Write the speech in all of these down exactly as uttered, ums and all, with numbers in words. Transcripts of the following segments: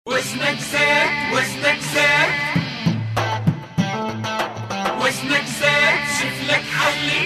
وزنك زاد وزنك زاد وزنك زاد شفلك حلي.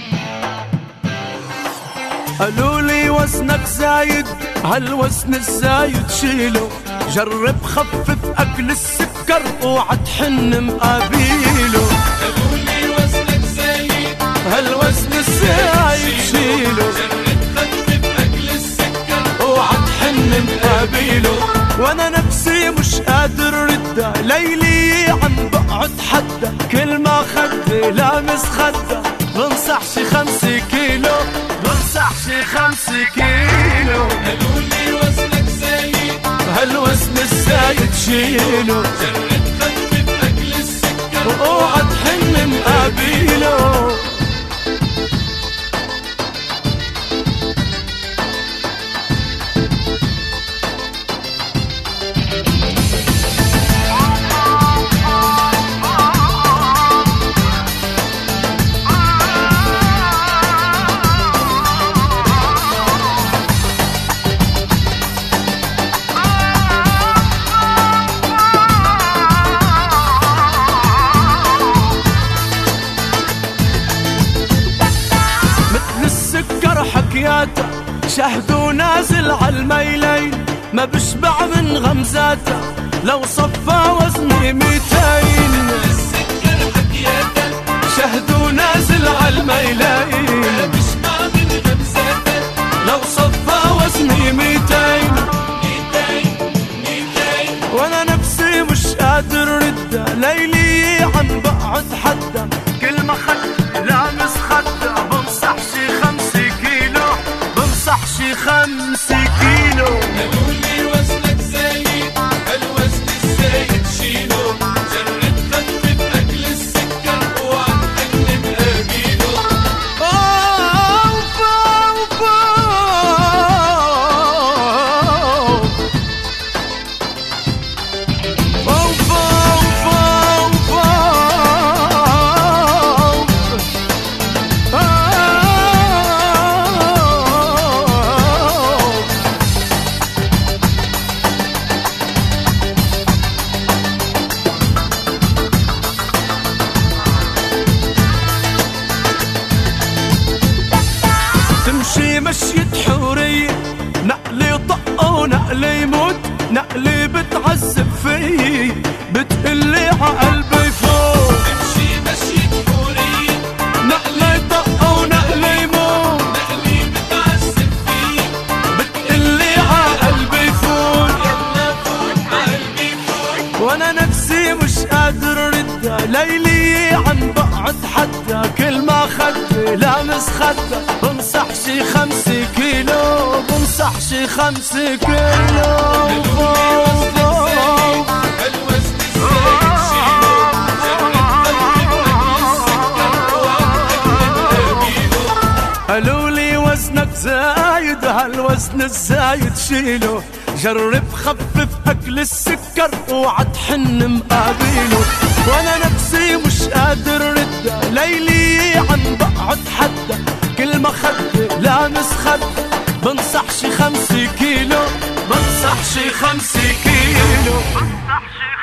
قالولي وزنك زايد، هالوزن الزايد شيله، جرب خفف اكل السكر اوعى تحن مقابيله. قالولي وزنك زايد، هالوزن الزايد شيله، جرب خفف اكل السكر اوعى تحن مقابيله. وانا نفسي مش قادر ردها، ليلي عم بقعد حدا، كل ما خدي لامس خدها، بنصح شي خمسة كيلو، بنصح شي خمسة كيلو. قالولي وزنك زايد، هالوزن الزايد شيله، جرب خفف اكل السكر واوعى تحن مقابيله. حكياته شهد ونازل عالميلين، ما بشبع من غمزاته لو صفى وزني ميتين. السكر حكياته شهد ونازل عالميلين، ما بشبع من غمزاته لو صفى وزني ميتين. ميتين ميتين. وانا نفسي مش قادر ردها، ليلي عم بقعد حدا، كل ما خد لامس خدها، بنصح شي خمسة كيلو، بنصح شي خمسة كيلو. قالولي وزنك زايد، هالوزن الزايد شيله، جرب خفف اكل السكر اوعى تحن مقابيله. أوف أوف أوف أوف أوف تمشي مشية حورية، نقلي طق ونقلي يموت، نقلي بتعذب فيي، بتقلي عقلبي فوق. تمشي مشية حورية، نقلي طق ونقلي يموت، نقلي بتعذب فيي، بتقلي عقلبي فوق. يلا فوت عقلبي فوت. وانا نفسي مش قادر ردها، ليلي عم بقعد حدا، كل ما خدي لامس خدها، بنصح شي خمسة كيلو، بنصح شي خمسة كيلو. هالوزن الزايد شيله، جرب خفف اكل السكر اوعى تحن مقابيله. قالولي وزنك زايد، هالوزن الزايد شيله، جرب خفف اكل السكر اوعى تحن مقابيله. وانا نفسي مش قادر ردها، ليلي عم بقعد حدا، كل ما خدي لامس خدها، بنصح شي خمسة كيلو، بنصح شي خمسة كيلو، بنصح شي